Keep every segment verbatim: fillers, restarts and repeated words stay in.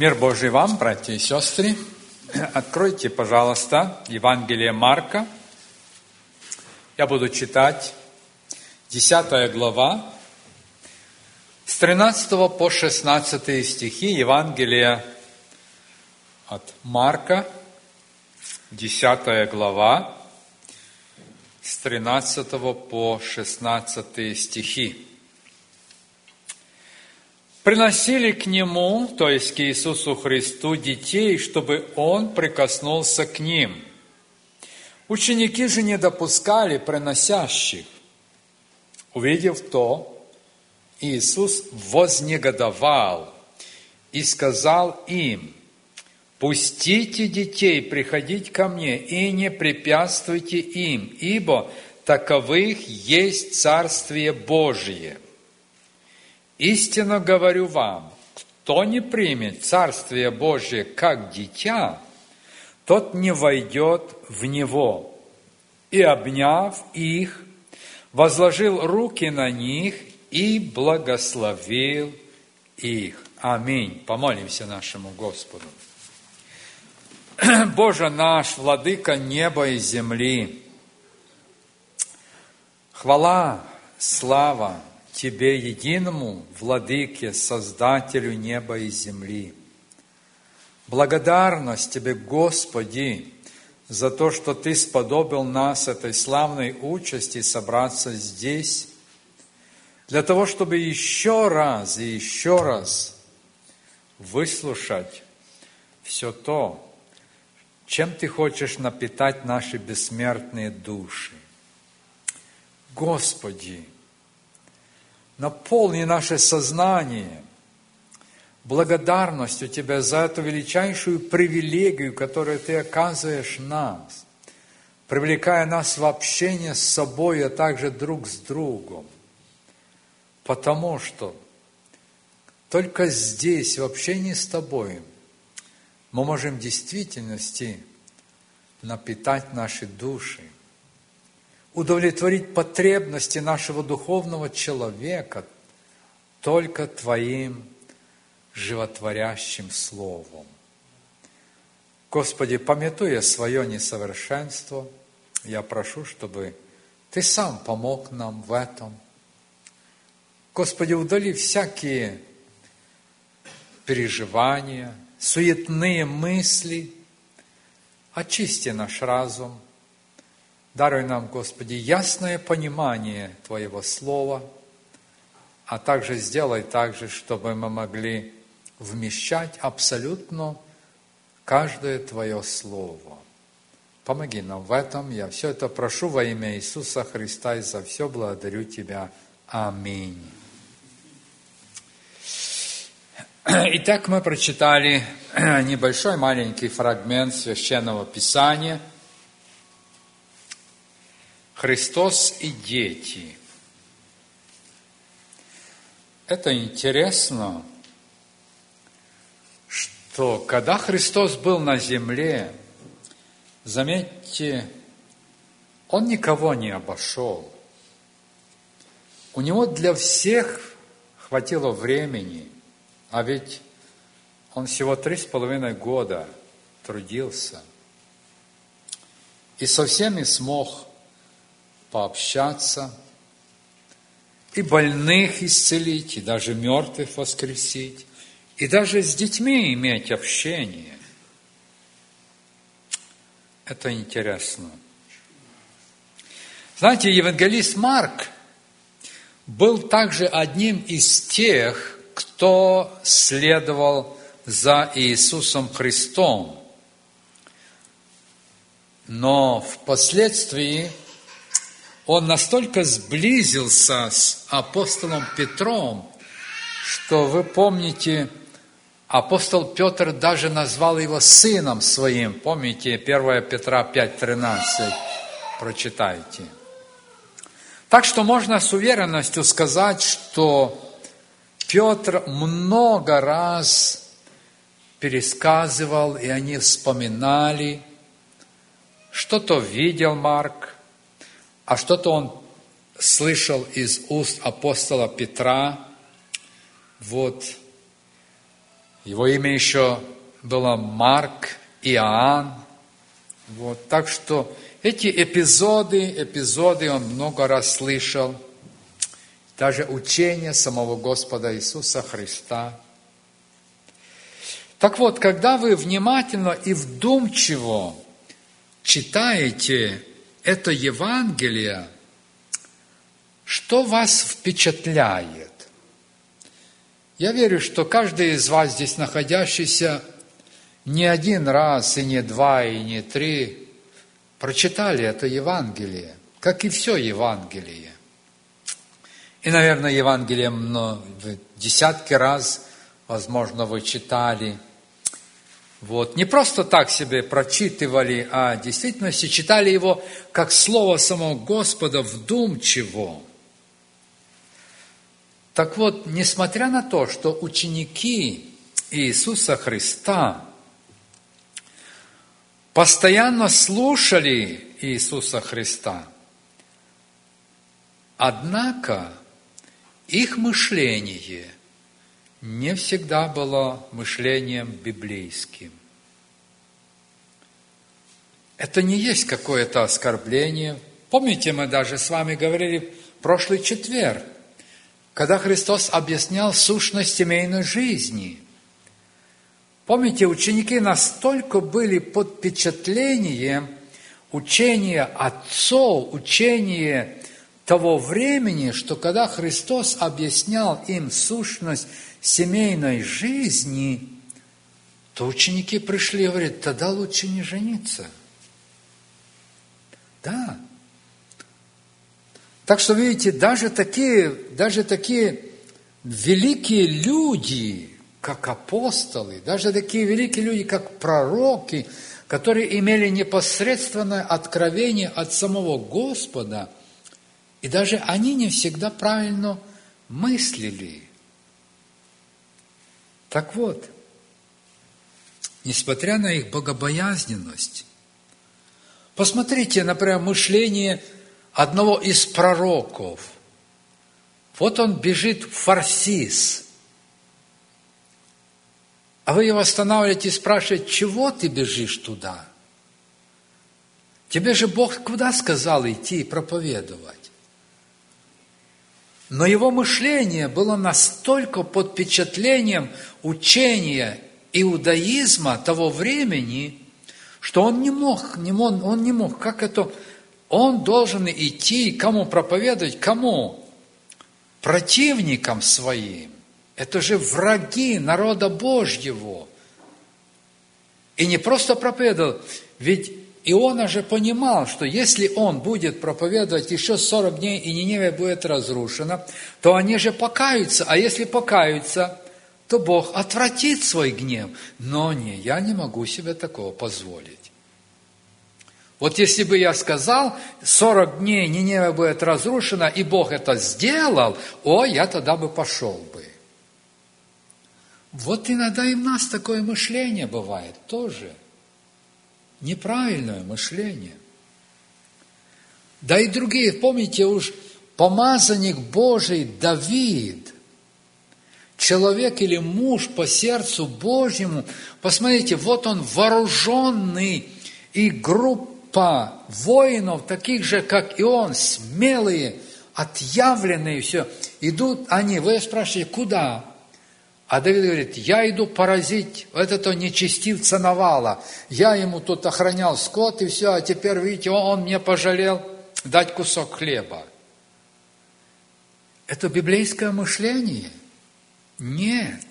Мир Божий вам, братья и сестры. Откройте, пожалуйста, Евангелие Марка. Я буду читать десятая глава, с тринадцатого по шестнадцатый стихи Евангелия от Марка, десятая глава, с тринадцатого по шестнадцатый стихи. Приносили к Нему, то есть к Иисусу Христу, детей, чтобы Он прикоснулся к ним. Ученики же не допускали приносящих. Увидев то, Иисус вознегодовал и сказал им: «Пустите детей приходить ко Мне и не препятствуйте им, ибо таковых есть Царствие Божие. Истинно говорю вам, кто не примет Царствие Божие как дитя, тот не войдет в него». И, обняв их, возложил руки на них и благословил их. Аминь. Помолимся нашему Господу. Боже наш, Владыка неба и земли, хвала, слава Тебе, единому Владыке, Создателю неба и земли. Благодарность Тебе, Господи, за то, что Ты сподобил нас этой славной участи собраться здесь, для того, чтобы еще раз и еще раз выслушать все то, чем Ты хочешь напитать наши бессмертные души. Господи, наполни наше сознание благодарностью Тебе за эту величайшую привилегию, которую Ты оказываешь нас, привлекая нас в общение с собой, а также друг с другом. Потому что только здесь, в общении с Тобой, мы можем в действительности напитать наши души, удовлетворить потребности нашего духовного человека только Твоим животворящим Словом. Господи, памятуя свое несовершенство, я прошу, чтобы Ты сам помог нам в этом. Господи, удали всякие переживания, суетные мысли, очисти наш разум. Даруй нам, Господи, ясное понимание Твоего Слова, а также сделай так же, чтобы мы могли вмещать абсолютно каждое Твое Слово. Помоги нам в этом. Я все это прошу во имя Иисуса Христа и за все благодарю Тебя. Аминь. Итак, мы прочитали небольшой маленький фрагмент Священного Писания «Христос и дети». Это интересно, что когда Христос был на земле, заметьте, Он никого не обошел. У Него для всех хватило времени, а ведь Он всего три с половиной года трудился. И со всеми смог пообщаться, и больных исцелить, и даже мертвых воскресить, и даже с детьми иметь общение. Это интересно. Знаете, евангелист Марк был также одним из тех, кто следовал за Иисусом Христом. Но впоследствии он настолько сблизился с апостолом Петром, что вы помните, апостол Петр даже назвал его сыном своим. Помните, первое Петра пять тринадцать, прочитайте. Так что можно с уверенностью сказать, что Петр много раз пересказывал, и они вспоминали, что-то видел Марк, а что-то он слышал из уст апостола Петра. Вот. Его имя еще было Марк, Иоанн. Вот. Так что эти эпизоды, эпизоды он много раз слышал. Даже учение самого Господа Иисуса Христа. Так вот, когда вы внимательно и вдумчиво читаете это Евангелие, что вас впечатляет? Я верю, что каждый из вас здесь находящийся не один раз, и не два, и не три прочитали это Евангелие, как и все Евангелие. И, наверное, Евангелие много, десятки раз, возможно, вы читали. Вот. Не просто так себе прочитывали, а в действительности читали его как слово самого Господа вдумчиво. Так вот, несмотря на то, что ученики Иисуса Христа постоянно слушали Иисуса Христа, однако их мышление не всегда было мышлением библейским. Это не есть какое-то оскорбление. Помните, мы даже с вами говорили в прошлый четверг, когда Христос объяснял сущность семейной жизни. Помните, ученики настолько были под впечатлением учения отцов, учения того времени, что когда Христос объяснял им сущность семейной жизни, то ученики пришли и говорят: тогда лучше не жениться. Да. Так что, видите, даже такие, даже такие великие люди, как апостолы, даже такие великие люди, как пророки, которые имели непосредственное откровение от самого Господа, и даже они не всегда правильно мыслили. Так вот, несмотря на их богобоязненность, посмотрите, например, мышление одного из пророков. Вот он бежит в Фарсис, а вы его останавливаете и спрашиваете: чего ты бежишь туда? Тебе же Бог куда сказал идти и проповедовать? Но его мышление было настолько под впечатлением учения иудаизма того времени, что он не мог, не мог, он не мог, как это, он должен идти, кому проповедовать, кому? Противникам своим. Это же враги народа Божьего. И не просто проповедовал, ведь Иона же понимал, что если он будет проповедовать еще сорок дней, и Ниневия будет разрушена, то они же покаются, а если покаются, то Бог отвратит свой гнев. Но не, я не могу себе такого позволить. Вот если бы я сказал, сорок дней Ниневия будет разрушена, и Бог это сделал, о, я тогда бы пошел бы. Вот иногда и у нас такое мышление бывает тоже. Неправильное мышление. Да и другие, помните, уж помазанник Божий Давид, человек или муж по сердцу Божьему, посмотрите, вот он вооруженный, и группа воинов, таких же, как и он, смелые, отъявленные, все, идут они, вы спрашиваете, куда? А Давид говорит: я иду поразить этого нечестивца Навала. Я ему тут охранял скот, и все, а теперь, видите, он, он мне пожалел дать кусок хлеба. Это библейское мышление? Нет.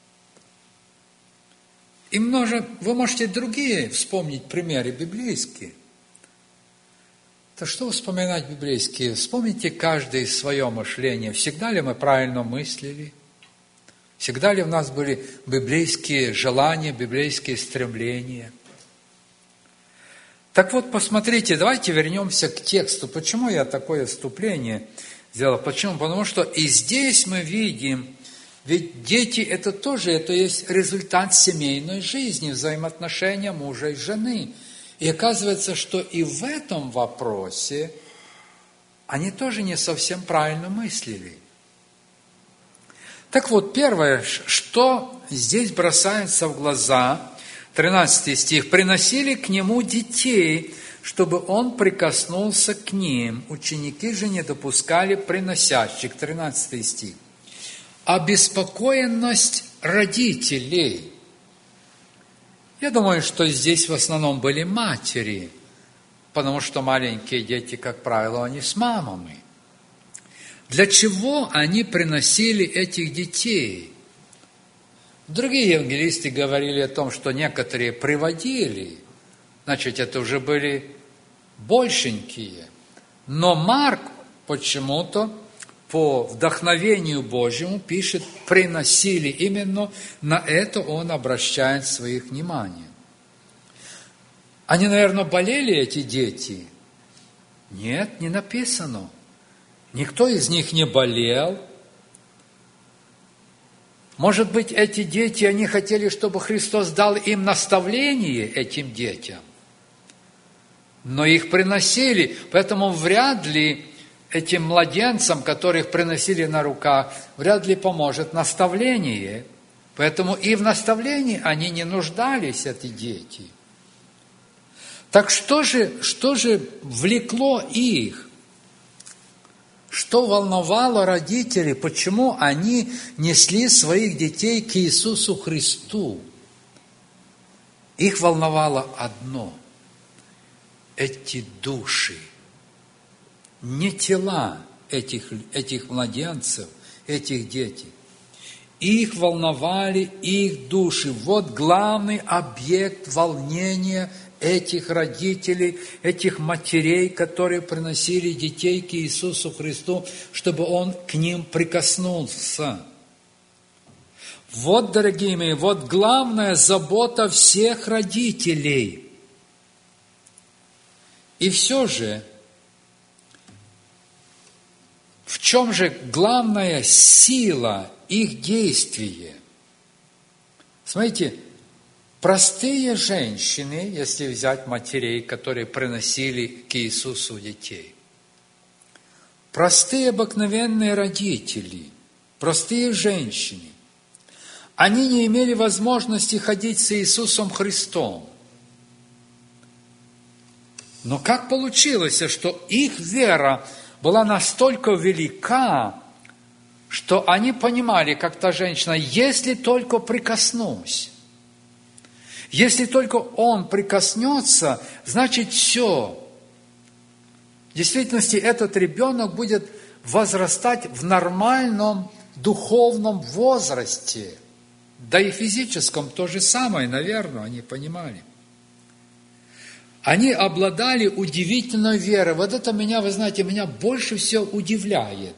И множе, вы можете другие вспомнить примеры библейские. То что вспоминать библейские? Вспомните каждый свое мышление. Всегда ли мы правильно мыслили? Всегда ли у нас были библейские желания, библейские стремления? Так вот, посмотрите, давайте вернемся к тексту. Почему я такое вступление сделал? Почему? Потому что и здесь мы видим, ведь дети это тоже, это есть результат семейной жизни, взаимоотношения мужа и жены. И оказывается, что и в этом вопросе они тоже не совсем правильно мыслили. Так вот, первое, что здесь бросается в глаза, тринадцатый стих, «приносили к нему детей, чтобы он прикоснулся к ним. Ученики же не допускали приносящих». тринадцатый стих. Обеспокоенность родителей. Я думаю, что здесь в основном были матери, потому что маленькие дети, как правило, они с мамами. Для чего они приносили этих детей? Другие евангелисты говорили о том, что некоторые приводили, значит, это уже были большенькие. Но Марк почему-то по вдохновению Божьему пишет, приносили. Именно на это он обращает свое внимание. Они, наверное, болели, эти дети? Нет, не написано. Никто из них не болел. Может быть, эти дети, они хотели, чтобы Христос дал им наставление, этим детям. Но их приносили, поэтому вряд ли этим младенцам, которых приносили на руках, вряд ли поможет наставление. Поэтому и в наставлении они не нуждались, эти дети. Так что же, что же влекло их? Что волновало родителей? Почему они несли своих детей к Иисусу Христу? Их волновало одно – эти души. Не тела этих, этих младенцев, этих детей. Их волновали их души. Вот главный объект волнения этих родителей, этих матерей, которые приносили детей к Иисусу Христу, чтобы Он к ним прикоснулся. Вот, дорогие мои, вот главная забота всех родителей. И все же, в чем же главная сила их действия? Смотрите, простые женщины, если взять матерей, которые приносили к Иисусу детей, простые обыкновенные родители, простые женщины, они не имели возможности ходить с Иисусом Христом. Но как получилось, что их вера была настолько велика, что они понимали, как та женщина, если только прикоснусь, если только он прикоснется, значит все. В действительности этот ребенок будет возрастать в нормальном духовном возрасте. Да и физическом то же самое, наверное, они понимали. Они обладали удивительной верой. Вот это меня, вы знаете, меня больше всего удивляет.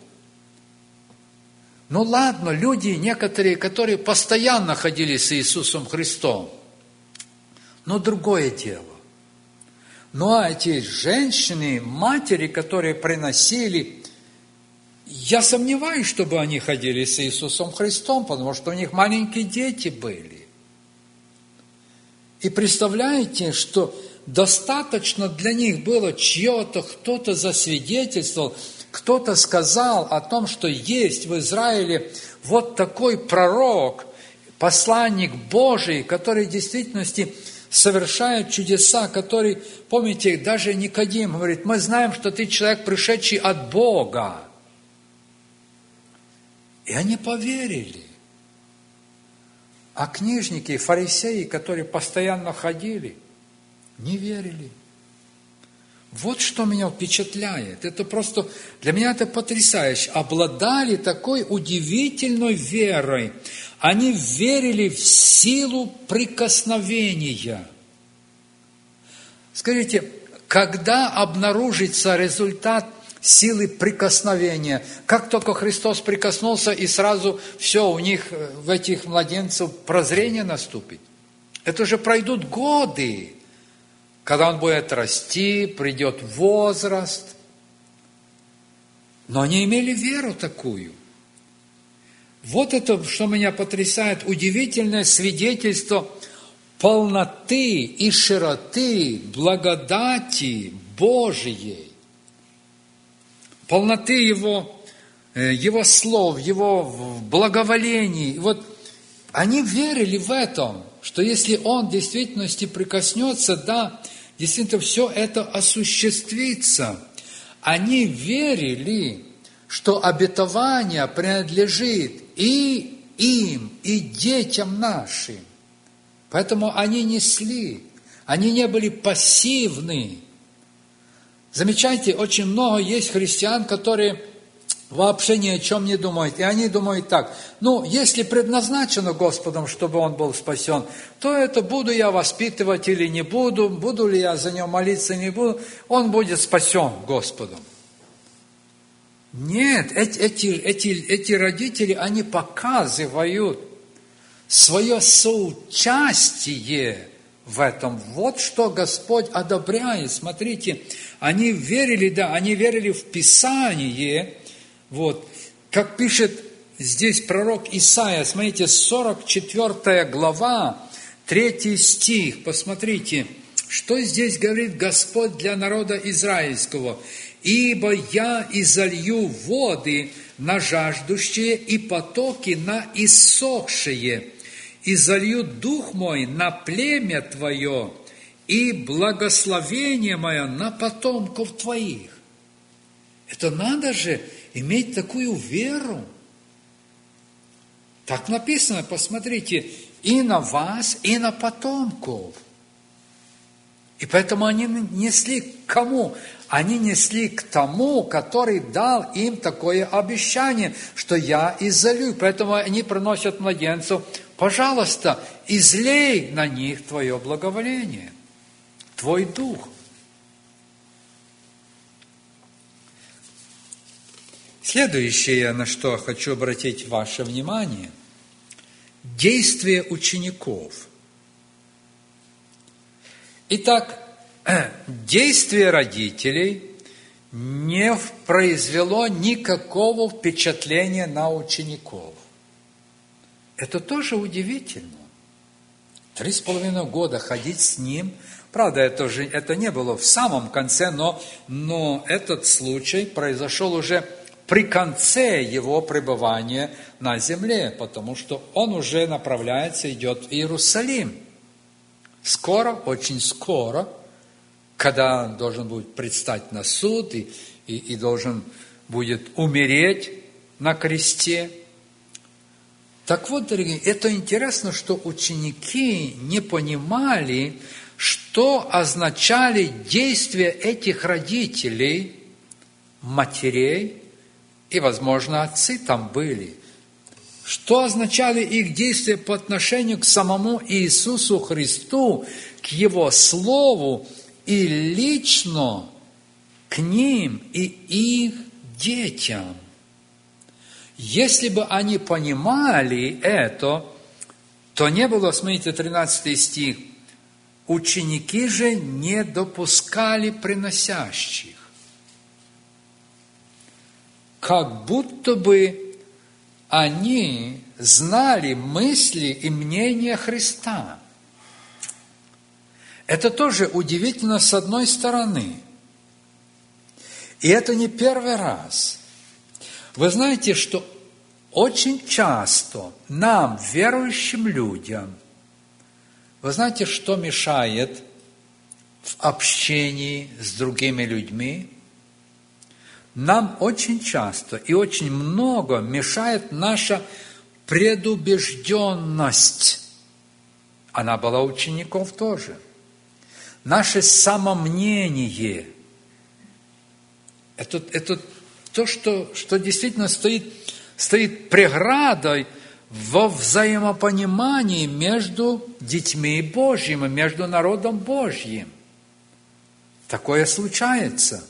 Ну ладно, люди некоторые, которые постоянно ходили с Иисусом Христом, но другое дело. Ну а эти женщины, матери, которые приносили, я сомневаюсь, чтобы они ходили с Иисусом Христом, потому что у них маленькие дети были. И представляете, что достаточно для них было чье-то, кто-то засвидетельствовал, кто-то сказал о том, что есть в Израиле вот такой пророк, посланник Божий, который в действительности совершает чудеса, который, помните, даже Никодим говорит, мы знаем, что ты человек, пришедший от Бога. И они поверили. А книжники, фарисеи, которые постоянно ходили, не верили. Вот что меня впечатляет. Это просто, для меня это потрясающе. Обладали такой удивительной верой. Они верили в силу прикосновения. Скажите, когда обнаружится результат силы прикосновения? Как только Христос прикоснулся, и сразу все, у них, в этих младенцев, прозрение наступит. Это же пройдут годы. Когда он будет расти, придет возраст. Но они имели веру такую. Вот это, что меня потрясает, удивительное свидетельство полноты и широты благодати Божией. Полноты Его, Его слов, Его благоволений. Вот Они верили в этом, что если Он в действительности прикоснется, да, действительно все это осуществится. Они верили, что обетование принадлежит и им, и детям нашим. Поэтому они несли, они не были пассивны. Замечайте, очень много есть христиан, которые вообще ни о чем не думают. И они думают так: ну, если предназначено Господом, чтобы он был спасен, то это буду я воспитывать или не буду, буду ли я за него молиться, не буду, он будет спасен Господом. Нет, эти, эти, эти, эти родители, они показывают свое соучастие в этом. Вот что Господь одобряет. Смотрите, они верили, да, они верили в Писание. Вот, как пишет здесь пророк Исаия, смотрите, сорок четвёртая глава, третий стих, посмотрите, что здесь говорит Господь для народа израильского. «Ибо я изолью воды на жаждущие и потоки на иссохшие, и залью дух мой на племя твое, и благословение мое на потомков твоих». Это надо же иметь такую веру. Так написано, посмотрите, и на вас, и на потомков. И поэтому они несли к кому? Они несли к тому, который дал им такое обещание, что я изолью. Поэтому они приносят младенцев: пожалуйста, излей на них твое благоволение, твой дух. Следующее, на что хочу обратить ваше внимание, действие учеников. Итак, действие родителей не произвело никакого впечатления на учеников. Это тоже удивительно. Три с половиной года ходить с ним. Правда, это, же, это не было в самом конце, но, но этот случай произошел уже при конце его пребывания на земле, потому что он уже направляется, идет в Иерусалим. Скоро, очень скоро, когда он должен будет предстать на суд и, и, и должен будет умереть на кресте. Так вот, дорогие, это интересно, что ученики не понимали, что означали действия этих родителей, матерей, и, возможно, отцы там были. Что означали их действия по отношению к самому Иисусу Христу, к Его Слову и лично к ним и их детям? Если бы они понимали это, то не было, смотрите, тринадцатый стих, ученики же не допускали приносящих. Как будто бы они знали мысли и мнения Христа. Это тоже удивительно с одной стороны. И это не первый раз. Вы знаете, что очень часто нам, верующим людям, вы знаете, что мешает в общении с другими людьми? Нам очень часто и очень много мешает наша предубежденность. Она была у учеников тоже. Наше самомнение. Это, это то, что, что действительно стоит, стоит преградой во взаимопонимании между детьми Божьими, между народом Божьим. Такое случается.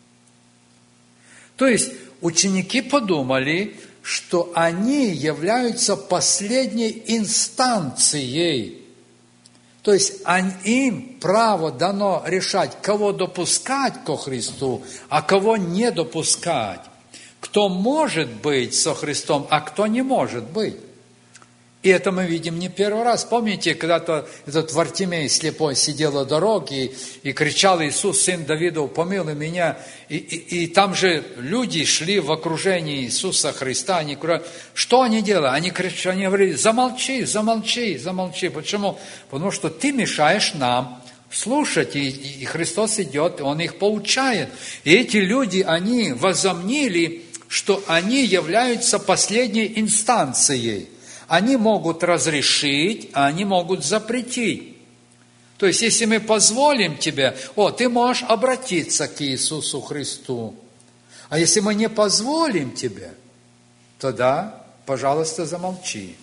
То есть ученики подумали, что они являются последней инстанцией. То есть им право дано решать, кого допускать ко Христу, а кого не допускать. Кто может быть со Христом, а кто не может быть. И это мы видим не первый раз. Помните, когда-то этот Вартимей слепой сидел у дороги и, и кричал: Иисус, сын Давидов, помилуй меня. И, и, и там же люди шли в окружении Иисуса Христа. Они говорят, что они делают? Они кричали, они говорили: замолчи, замолчи, замолчи. Почему? Потому что ты мешаешь нам слушать. И, и Христос идет, Он их поучает. И эти люди, они возомнили, что они являются последней инстанцией. Они могут разрешить, а они могут запретить. То есть, если мы позволим тебе, о, ты можешь обратиться к Иисусу Христу. А если мы не позволим тебе, тогда, пожалуйста, замолчи.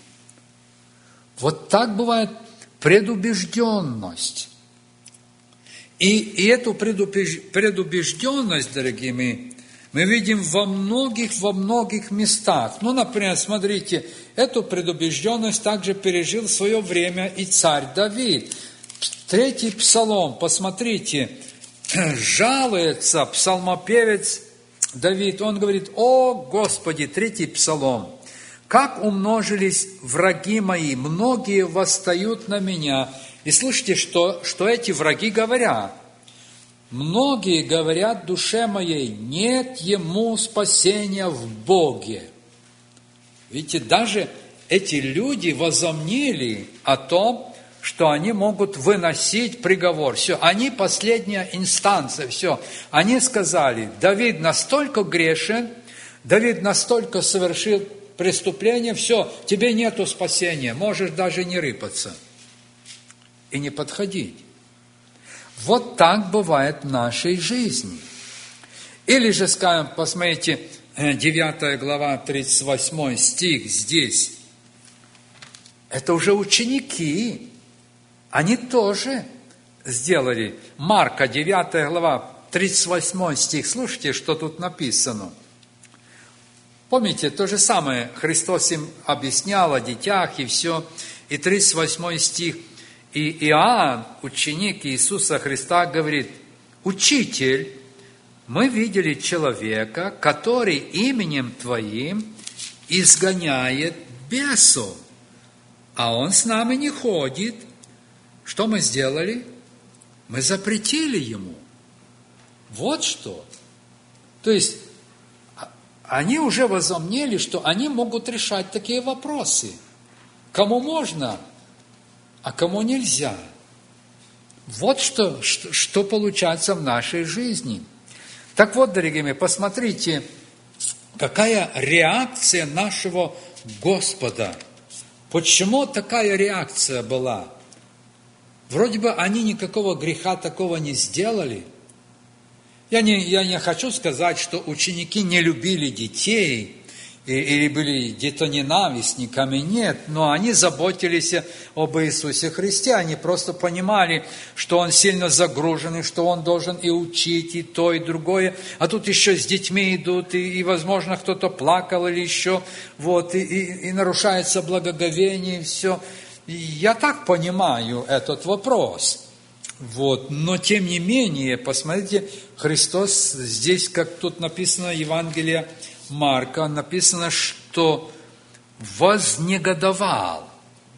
Вот так бывает предубежденность. И, и эту предубежденность, дорогие мои, мы видим во многих, во многих местах. Ну, например, смотрите, эту предубежденность также пережил в свое время и царь Давид. Третий псалом, посмотрите, жалуется псалмопевец Давид. Он говорит: «О, Господи», третий псалом, «как умножились враги мои, многие восстают на меня». И слышите, что, что эти враги говорят. Многие говорят душе моей: нет ему спасения в Боге. Видите, даже эти люди возомнили о том, что они могут выносить приговор. Все, они последняя инстанция, все. Они сказали: Давид настолько грешен, Давид настолько совершил преступление, все, тебе нету спасения, можешь даже не рыпаться и не подходить. Вот так бывает в нашей жизни. Или же, скажем, посмотрите, девятая глава, тридцать восьмой стих здесь. Это уже ученики. Они тоже сделали. Марка, девятая глава, тридцать восьмой стих. Слушайте, что тут написано. Помните, то же самое Христос им объяснял о детях и все. И тридцать восьмой стих. И Иоанн, ученик Иисуса Христа, говорит: «Учитель, мы видели человека, который именем Твоим изгоняет бесов, а он с нами не ходит». Что мы сделали? Мы запретили ему. Вот что. То есть, они уже возомнили, что они могут решать такие вопросы. Кому можно, а кому нельзя. Вот что, что, что получается в нашей жизни. Так вот, дорогие мои, посмотрите, какая реакция нашего Господа. Почему такая реакция была? Вроде бы они никакого греха такого не сделали. Я не, я не хочу сказать, что ученики не любили детей, или были детоненавистниками, нет, но они заботились об Иисусе Христе, они просто понимали, что Он сильно загружен, и что Он должен и учить, и то, и другое, а тут еще с детьми идут, и, и возможно, кто-то плакал или еще, вот, и, и, и нарушается благоговение, и все. И я так понимаю этот вопрос, вот, но тем не менее, посмотрите, Христос здесь, как тут написано, Евангелие Марка, написано, что вознегодовал.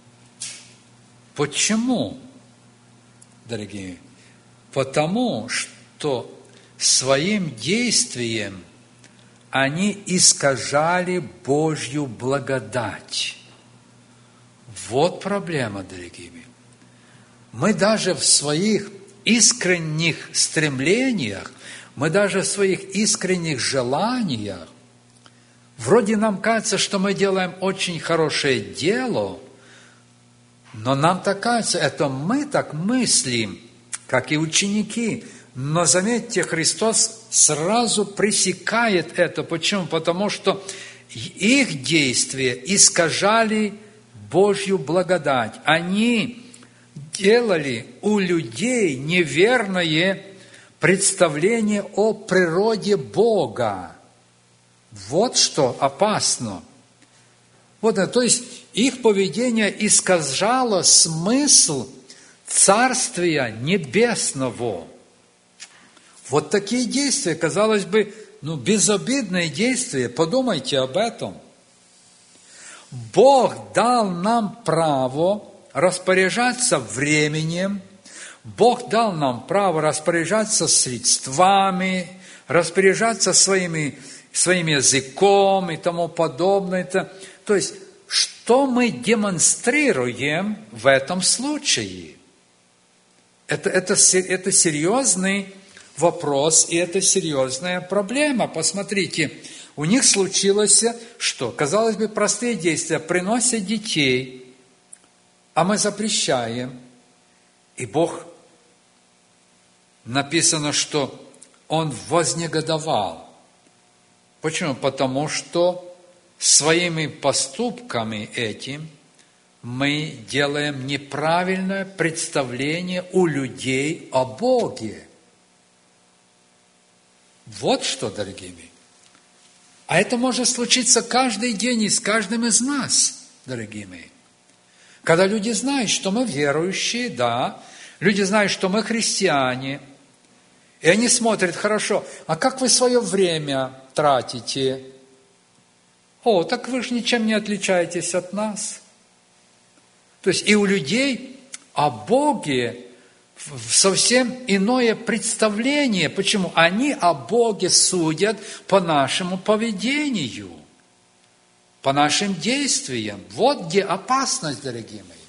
Почему, дорогие? Потому что своим действием они искажали Божью благодать. Вот проблема, дорогие мои. Мы даже в своих искренних стремлениях, мы даже в своих искренних желаниях, вроде нам кажется, что мы делаем очень хорошее дело, но нам так кажется, это мы так мыслим, как и ученики. Но заметьте, Христос сразу пресекает это. Почему? Потому что их действия искажали Божью благодать. Они делали у людей неверное представление о природе Бога. Вот что опасно. Вот, то есть их поведение искажало смысл Царствия Небесного. Вот такие действия, казалось бы, ну, безобидные действия. Подумайте об этом. Бог дал нам право распоряжаться временем, Бог дал нам право распоряжаться средствами, распоряжаться своими, своим языком и тому подобное. То есть, что мы демонстрируем в этом случае? Это, это, это серьезный вопрос, и это серьезная проблема. Посмотрите, у них случилось что? Казалось бы, простые действия. Приносят детей, а мы запрещаем. И Бог, написано, что Он вознегодовал. Почему? Потому что своими поступками этим мы делаем неправильное представление у людей о Боге. Вот что, дорогие мои. А это может случиться каждый день и с каждым из нас, дорогие мои. Когда люди знают, что мы верующие, да, люди знают, что мы христиане, и они смотрят, хорошо, а как вы свое время тратите? О, так вы же ничем не отличаетесь от нас. То есть и у людей о Боге совсем иное представление. Почему? Они о Боге судят по нашему поведению, по нашим действиям. Вот где опасность, дорогие мои.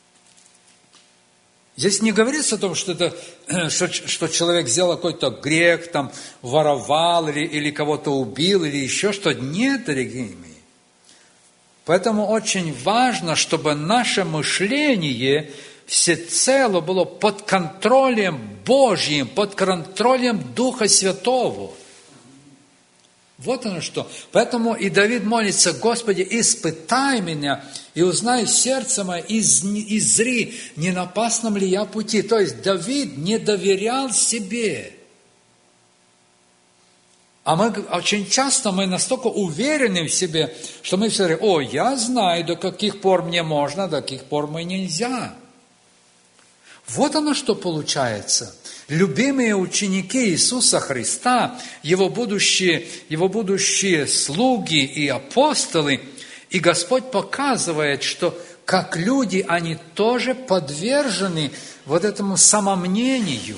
Здесь не говорится о том, что, это, что, что человек сделал какой-то грех, там, воровал или, или кого-то убил, или еще что-то. Нет, дорогие мои. Поэтому очень важно, чтобы наше мышление всецело было под контролем Божьим, под контролем Духа Святого. Вот оно что. Поэтому и Давид молится: Господи, испытай меня и узнай сердце мое, и зри, не на опасном ли я пути. То есть Давид не доверял себе. А мы очень часто мы настолько уверены в себе, что мы все говорим: о, я знаю, до каких пор мне можно, до каких пор мне нельзя. Вот оно что получается. Любимые ученики Иисуса Христа, Его будущие, Его будущие слуги и апостолы, и Господь показывает, что как люди, они тоже подвержены вот этому самомнению.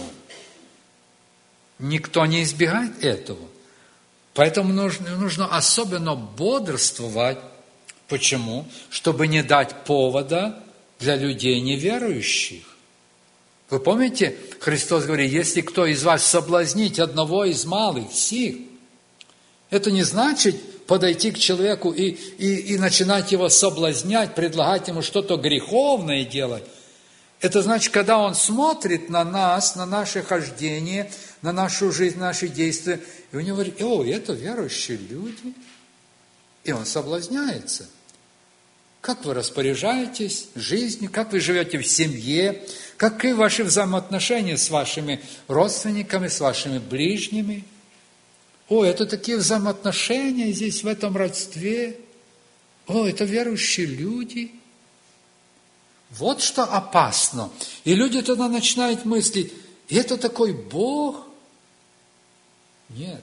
Никто не избегает этого. Поэтому нужно, нужно особенно бодрствовать. Почему? Чтобы не дать повода для людей неверующих. Вы помните, Христос говорит: если кто из вас соблазнит одного из малых сих, это не значит подойти к человеку и, и, и начинать его соблазнять, предлагать ему что-то греховное делать. Это значит, когда он смотрит на нас, на наше хождение, на нашу жизнь, наши действия, и у него говорит: о, это верующие люди. И он соблазняется. Как вы распоряжаетесь жизнью, как вы живете в семье, какие ваши взаимоотношения с вашими родственниками, с вашими ближними. О, это такие взаимоотношения здесь, в этом родстве. О, это верующие люди. Вот что опасно. И люди тогда начинают мыслить: это такой Бог? Нет.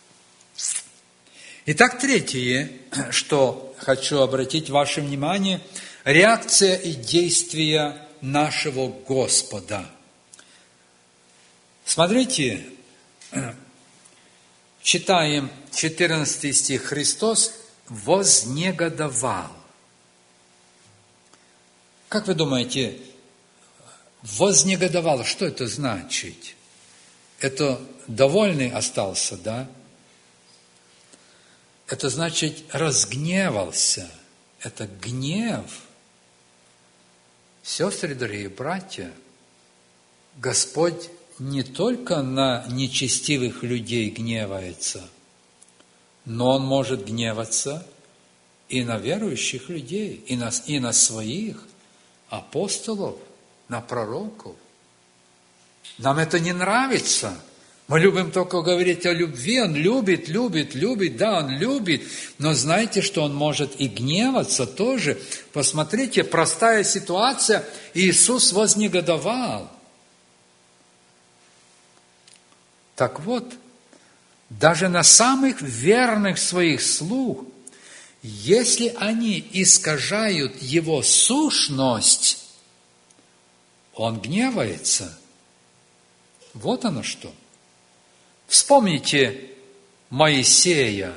Итак, третье, что хочу обратить ваше внимание, реакция и действия нашего Господа. Смотрите, читаем четырнадцатый стих. Христос вознегодовал. Как вы думаете, вознегодовал, что это значит? Это довольный остался, да? Это значит разгневался. Это гнев. Сестры, дорогие братья, Господь не только на нечестивых людей гневается, но Он может гневаться и на верующих людей, и на, и на своих апостолов, на пророков. Нам это не нравится. Мы любим только говорить о любви. Он любит, любит, любит. Да, Он любит. Но знаете, что Он может и гневаться тоже. Посмотрите, простая ситуация. Иисус вознегодовал. Так вот, даже на самых верных своих слуг если они искажают его сущность, он гневается. Вот оно что. Вспомните Моисея.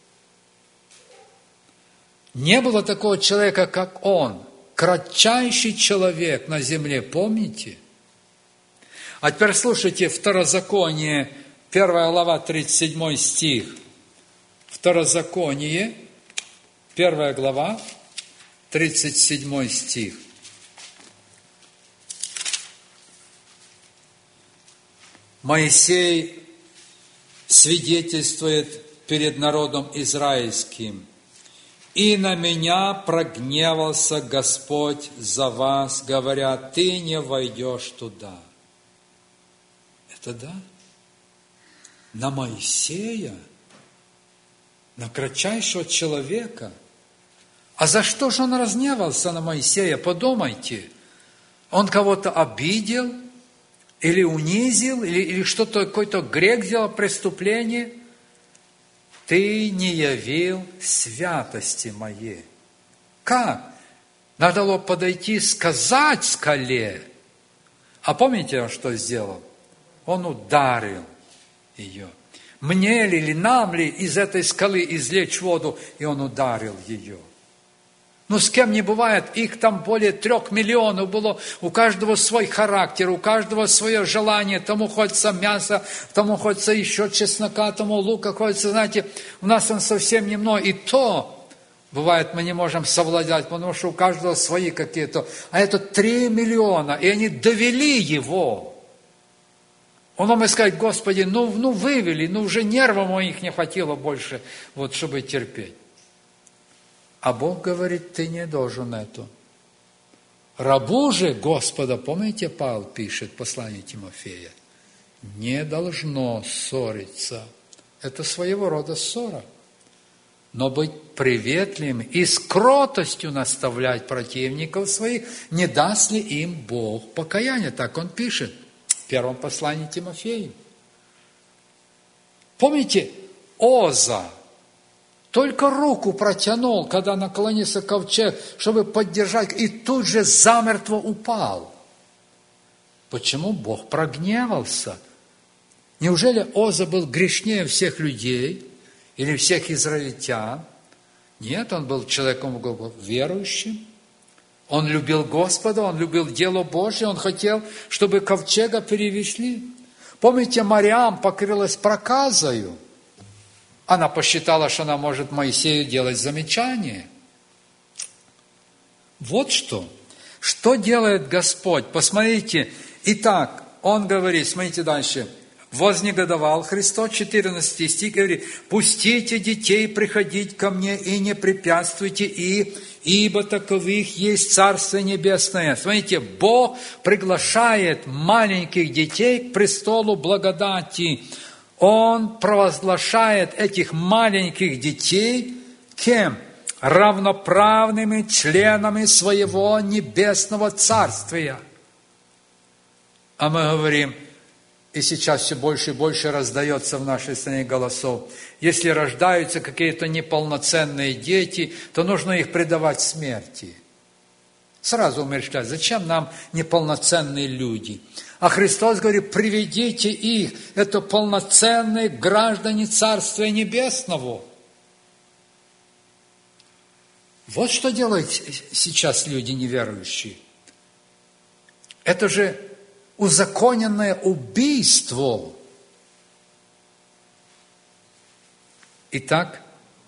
Не было такого человека, как он. Кратчайший человек на земле, помните? А теперь слушайте Второзаконие, первая глава, тридцать седьмой стих. Второзаконие, первая глава, тридцать седьмой стих. Моисей свидетельствует перед народом израильским: «И на меня прогневался Господь за вас, говоря, ты не войдешь туда». Это да? На Моисея? На кратчайшего человека? А за что же он разгневался на Моисея? Подумайте. Он кого-то обидел? Или унизил? Или, или что-то, какой-то грех сделал, преступление? Ты не явил святости моей. Как? Надо было подойти, сказать скале. А помните, он что сделал? Он ударил ее. Мне ли, или нам ли из этой скалы извлечь воду? И он ударил ее. Ну, с кем не бывает, их там более трех миллионов было, у каждого свой характер, у каждого свое желание, тому хочется мяса, тому хочется еще чеснока, тому лука хочется, знаете, у нас он совсем немного, и то, бывает, мы не можем совладать, потому что у каждого свои какие-то, а это три миллиона, и они довели его. Он вам и сказать: Господи, ну, ну вывели, ну уже нервов моих не хватило больше, вот, чтобы терпеть. А Бог говорит: ты не должен это. Рабу же Господа, помните, Павел пишет в послании Тимофея, не должно ссориться. Это своего рода ссора. Но быть приветливым и с кротостью наставлять противников своих, не даст ли им Бог покаяние. Так он пишет в первом послании Тимофею. Помните, Оза только руку протянул, когда наклонился ковчег, чтобы поддержать, и тут же замертво упал. Почему? Бог прогневался. Неужели Оза был грешнее всех людей или всех израильтян? Нет, он был человеком верующим. Он любил Господа, он любил дело Божье, он хотел, чтобы ковчега перевезли. Помните, Мариам покрылась проказою. Она посчитала, что она может Моисею делать замечание. Вот что. Что делает Господь? Посмотрите. Итак, Он говорит, смотрите дальше. Вознегодовал Христос, четырнадцатый стих, говорит: «Пустите детей приходить ко мне и не препятствуйте их, ибо таковых есть Царство Небесное». Смотрите, Бог приглашает маленьких детей к престолу благодати. Он провозглашает этих маленьких детей кем? Равноправными членами своего небесного царствия. А мы говорим, и сейчас все больше и больше раздается в нашей стране голосов, если рождаются какие-то неполноценные дети, то нужно их предавать смерти. Сразу умерщвлять. Зачем нам неполноценные люди? А Христос говорит: приведите их, это полноценные граждане Царствия Небесного. Вот что делают сейчас люди неверующие. Это же узаконенное убийство. Итак,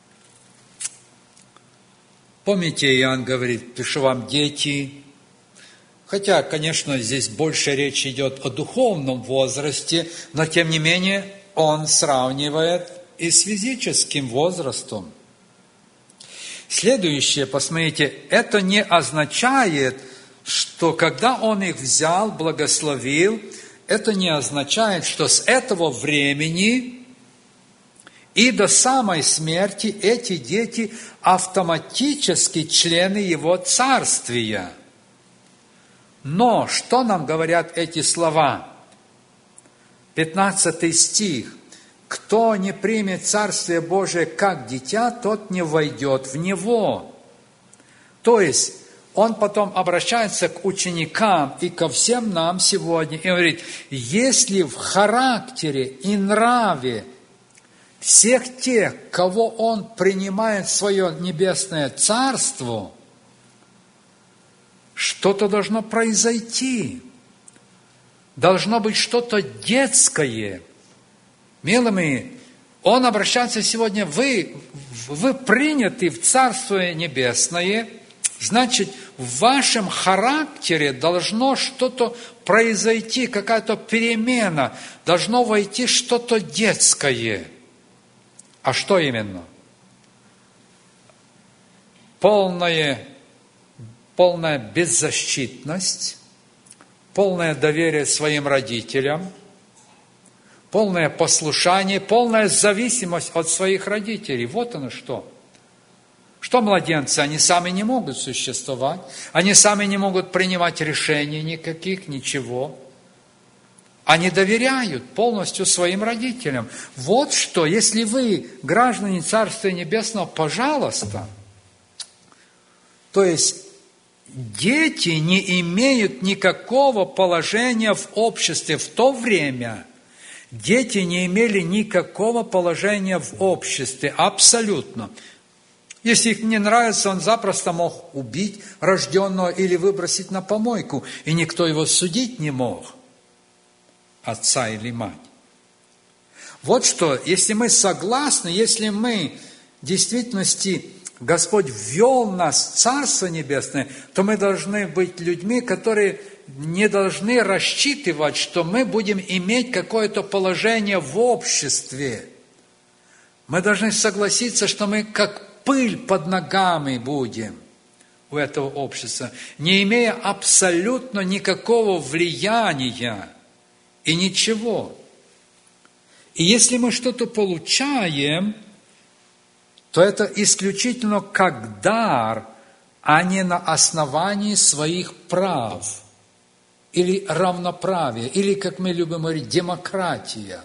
помните, Иоанн говорит: пишу вам, дети. Хотя, конечно, здесь больше речь идет о духовном возрасте, но, тем не менее, он сравнивает и с физическим возрастом. Следующее, посмотрите, это не означает, что когда он их взял, благословил, это не означает, что с этого времени и до самой смерти эти дети автоматически члены его царствия. Но что нам говорят эти слова? пятнадцатый стих. кто не примет Царствие Божие как дитя, тот не войдет в него. То есть, он потом обращается к ученикам и ко всем нам сегодня и говорит, если в характере и нраве всех тех, кого он принимает в свое небесное царство, что-то должно произойти. Должно быть что-то детское. Милые мои, он обращается сегодня, вы, вы приняты в Царство Небесное, значит, в вашем характере должно что-то произойти, какая-то перемена, должно войти что-то детское. А что именно? Полная, полная беззащитность, полное доверие своим родителям, полное послушание, полная зависимость от своих родителей. Вот оно что. Что младенцы? Они сами не могут существовать, они сами не могут принимать решений никаких, ничего. Они доверяют полностью своим родителям. Вот что, если вы граждане Царствия Небесного, пожалуйста. То есть, дети не имеют никакого положения в обществе в то время. Дети не имели никакого положения в обществе, абсолютно. Если их не нравится, он запросто мог убить рожденного или выбросить на помойку, и никто его судить не мог, отца или мать. Вот что, если мы согласны, если мы в действительности Господь ввел нас в Царство Небесное, то мы должны быть людьми, которые не должны рассчитывать, что мы будем иметь какое-то положение в обществе. Мы должны согласиться, что мы как пыль под ногами будем у этого общества, не имея абсолютно никакого влияния и ничего. И если мы что-то получаем, то это исключительно как дар, а не на основании своих прав, или равноправия, или, как мы любим говорить, демократия.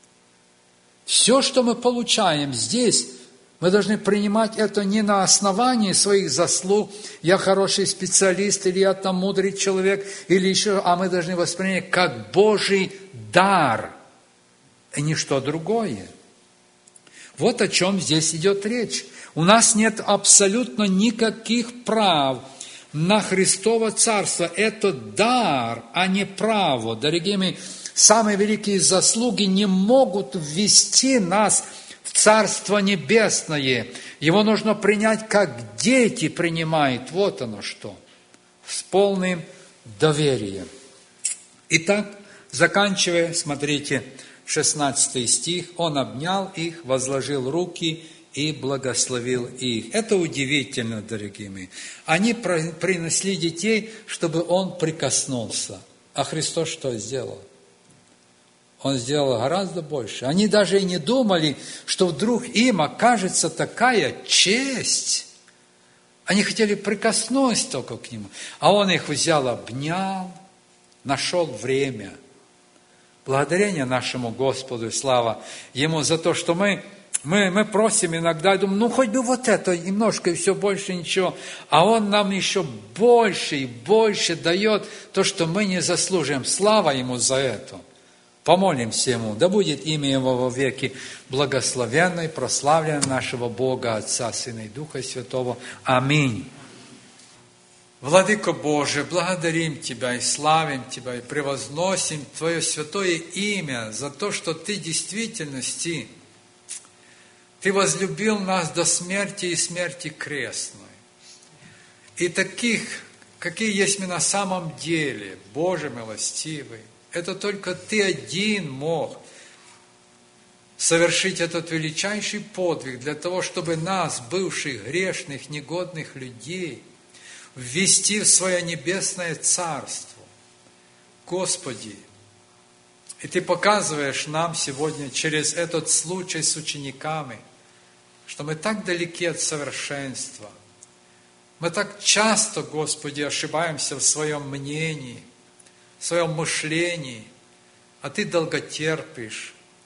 Все, что мы получаем здесь, мы должны принимать это не на основании своих заслуг, я хороший специалист, или я там мудрый человек, или еще, а мы должны воспринять как Божий дар, и ничто другое. Вот о чем здесь идет речь. У нас нет абсолютно никаких прав на Христово Царство. Это дар, а не право. Дорогие мои, самые великие заслуги не могут ввести нас в Царство Небесное. Его нужно принять, как дети принимают. Вот оно что. С полным доверием. Итак, заканчивая, смотрите, шестнадцатый стих, он обнял их, возложил руки и благословил их. Это удивительно, дорогие мои. Они принесли детей, чтобы он прикоснулся. А Христос что сделал? Он сделал гораздо больше. Они даже и не думали, что вдруг им окажется такая честь. Они хотели прикоснуться только к нему. А он их взял, обнял, нашел время. Благодарение нашему Господу и слава Ему за то, что мы, мы, мы просим иногда, и думаем, ну хоть бы вот это немножко и все больше ничего. А Он нам еще больше и больше дает то, что мы не заслуживаем. Слава Ему за это. Помолимся Ему. Да будет имя Его во веки благословенно и прославлено нашего Бога, Отца, Сына и Духа Святого. Аминь. Владыко Боже, благодарим Тебя и славим Тебя, и превозносим Твое святое имя за то, что Ты в действительности, Ты возлюбил нас до смерти и смерти крестной. И таких, какие есть мы на самом деле, Боже милостивый, это только Ты один мог совершить этот величайший подвиг для того, чтобы нас, бывших грешных, негодных людей, ввести в свое небесное царство. Господи, и Ты показываешь нам сегодня через этот случай с учениками, что мы так далеки от совершенства. Мы так часто, Господи, ошибаемся в своем мнении, в своем мышлении, а Ты долготерпишь,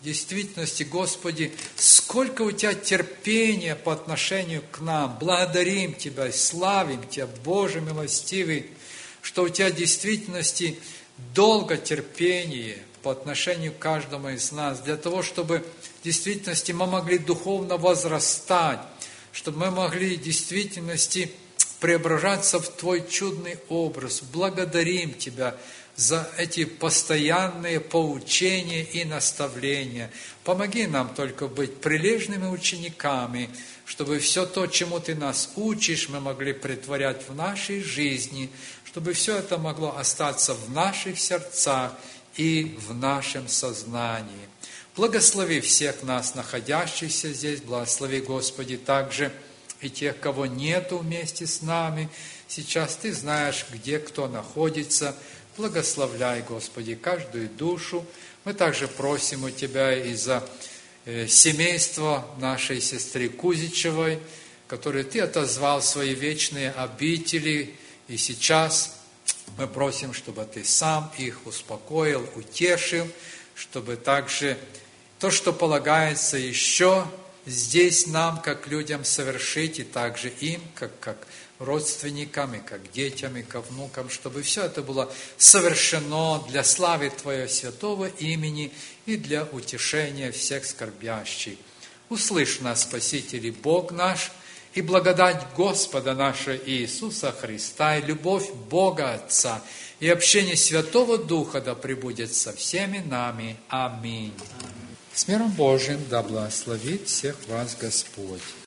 В действительности, Господи, сколько у Тебя терпения по отношению к нам. Благодарим Тебя и славим Тебя, Боже милостивый, что у Тебя в действительности долго терпение по отношению к каждому из нас, для того, чтобы в действительности мы могли духовно возрастать, чтобы мы могли в действительности преображаться в Твой чудный образ. Благодарим Тебя за эти постоянные поучения и наставления. Помоги нам только быть прилежными учениками, чтобы все то, чему Ты нас учишь, мы могли претворять в нашей жизни, чтобы все это могло остаться в наших сердцах и в нашем сознании. Благослови всех нас, находящихся здесь, благослови, Господи, также и тех, кого нету вместе с нами. Сейчас Ты знаешь, где кто находится. Благословляй, Господи, каждую душу. Мы также просим у Тебя и за э, семейство нашей сестры Кузичевой, которую Ты отозвал в свои вечные обители. И сейчас мы просим, чтобы Ты сам их успокоил, утешил, чтобы также то, что полагается еще здесь нам, как людям, совершить, и также им, как, как родственникам, и как детям, и как внукам, чтобы все это было совершено для славы Твоего святого имени и для утешения всех скорбящих. Услышь нас, Спаситель и Бог наш, и благодать Господа нашего Иисуса Христа, и любовь Бога Отца, и общение Святого Духа да пребудет со всеми нами. Аминь. С миром Божиим да благословит всех вас Господь.